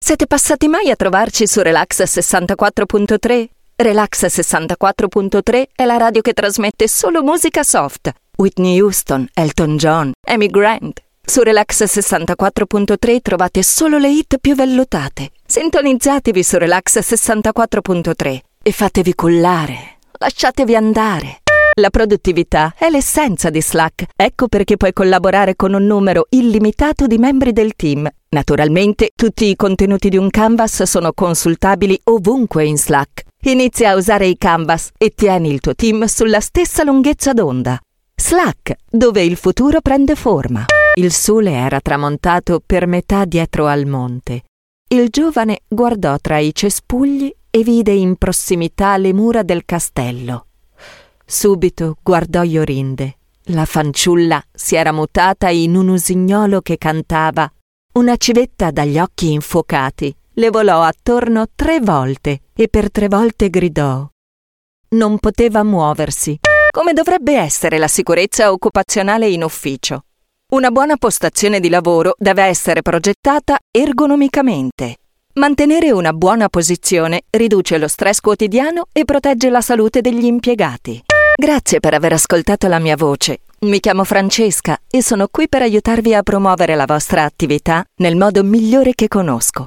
Siete passati mai a trovarci su Relax 64.3? Relax 64.3 è la radio che trasmette solo musica soft. Whitney Houston, Elton John, Amy Grant. Su Relax 64.3 trovate solo le hit più vellutate. Sintonizzatevi su Relax 64.3 e fatevi cullare. Lasciatevi andare. La produttività è l'essenza di Slack. Ecco perché puoi collaborare con un numero illimitato di membri del team. Naturalmente, tutti i contenuti di un Canvas sono consultabili ovunque in Slack. Inizia a usare i Canvas e tieni il tuo team sulla stessa lunghezza d'onda. Slack, dove il futuro prende forma. Il sole era tramontato per metà dietro al monte. Il giovane guardò tra i cespugli e vide in prossimità le mura del castello. Subito guardò Jorinde. La fanciulla si era mutata in un usignolo che cantava. Una civetta dagli occhi infuocati le volò attorno 3 volte e per 3 volte gridò. Non poteva muoversi. Come dovrebbe essere la sicurezza occupazionale in ufficio? Una buona postazione di lavoro deve essere progettata ergonomicamente. Mantenere una buona posizione riduce lo stress quotidiano e protegge la salute degli impiegati. Grazie per aver ascoltato la mia voce. Mi chiamo Francesca e sono qui per aiutarvi a promuovere la vostra attività nel modo migliore che conosco.